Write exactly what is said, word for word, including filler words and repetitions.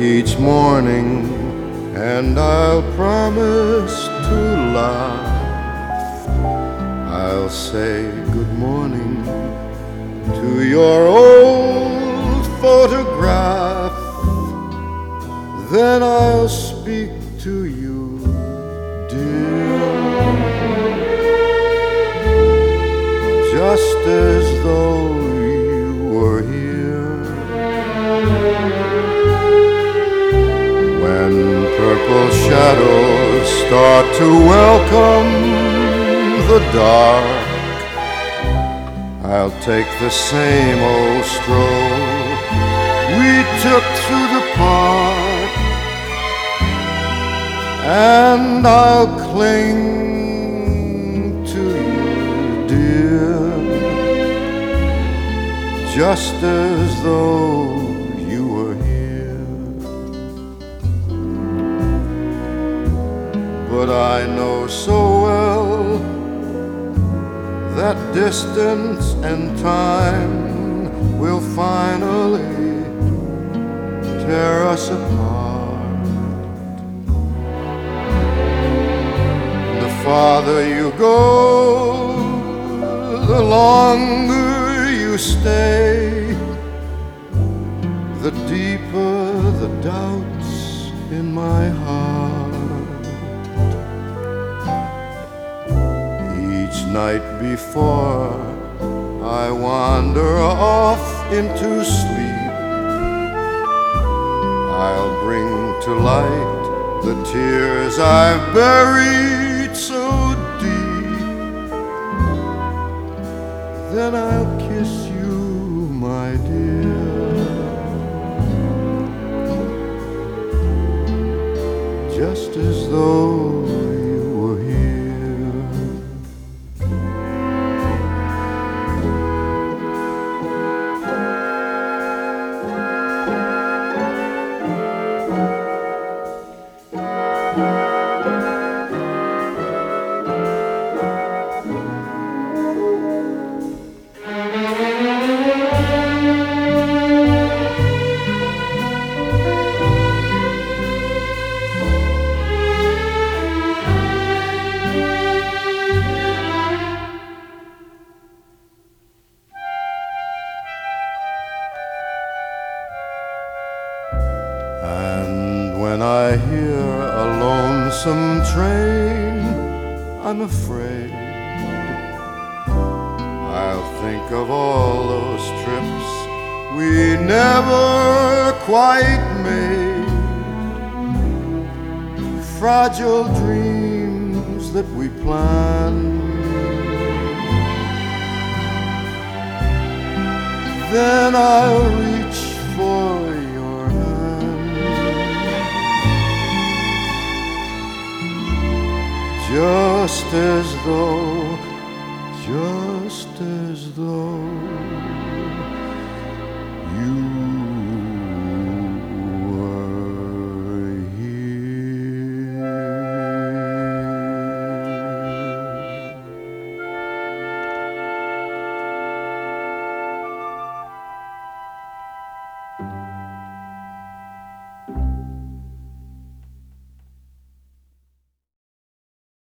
each morning, and I'll promise to laugh. I'll say good morning to your old photograph. Then I'll speak to you, dear, just as though you were here. When purple shadows start to welcome the dark, I'll take the same old stroll we took through the park, and I'll cling to you, dear, just as though you were here. But I know so well that distance and time will finally tear us apart. The farther you go, the longer you stay, the deeper the doubts in my heart. Each night before I wander off into sleep, I'll bring to light the tears I've buried so deep. Then I'll kiss you, my dear, just as though you were here. And when I hear a lonesome train, I'm afraid I'll think of all those trips we never quite made, fragile dreams that we planned. Then I'll reach for your hand, just as though, just